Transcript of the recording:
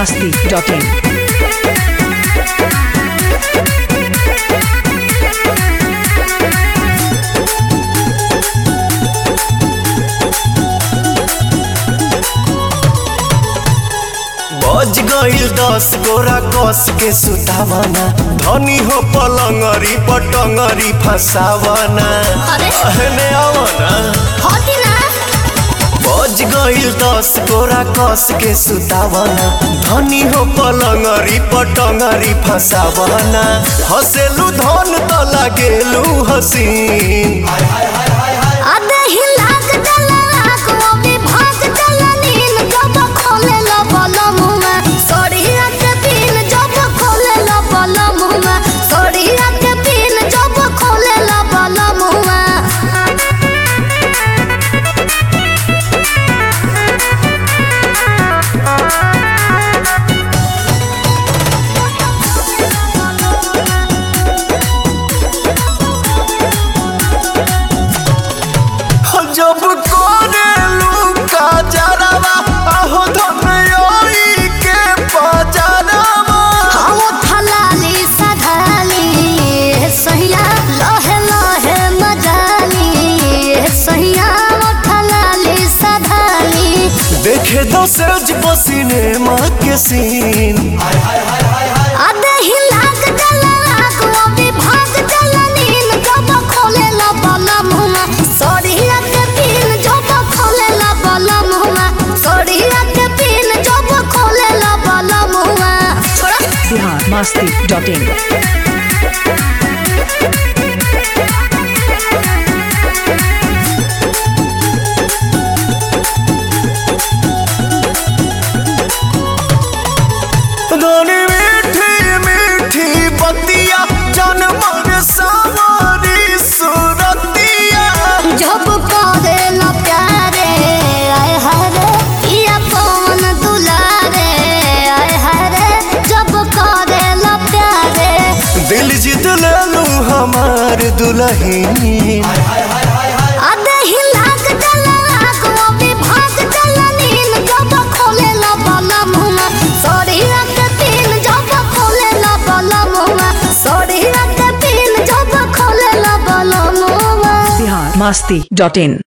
masti.in. बज गईल 10 गोरा कस के सुतावना धनी हो पलंगरी पटंगरी फसावना अहने आवना बज गईल 10 गोरा कस के सुतावना धनी हो पलंगरी पटंगरी फसावना हसेलू धन तो लागेलू हसीन जब कोरेलू का जरावा आहो धनयोई के पजरावा हम थलाली सधाली सहिया लहे लहे मजाली सहिया थलाली सधाली देखे दो सज पसीने माँ के सीन आधे ही लाग जला को भी भाग जला नीन जब खोले ला बाला मुमा सोड़िया के पीन जब खोले ला बाला मुमा सोड़िया के पीन जब खोले ला बाला मुमा छोड़ा Bihar masti.in. धनी मीठी मीठी बतिया जनमर सावरी सुरतिया जब करे ला प्यारे आए हरे पिया पवन दुलारे आए हरे जब करे ला प्यारे दिल जीत लेलू हमार दुल्हन आधे ही लाग जला को भी भाग जला नीन जब खोले ला बाला मुमा सोड़िया के पीन जब खोले ला बाला मुमा सोड़िया के पीन जब खोले ला बाला मुमा Bihar masti.in.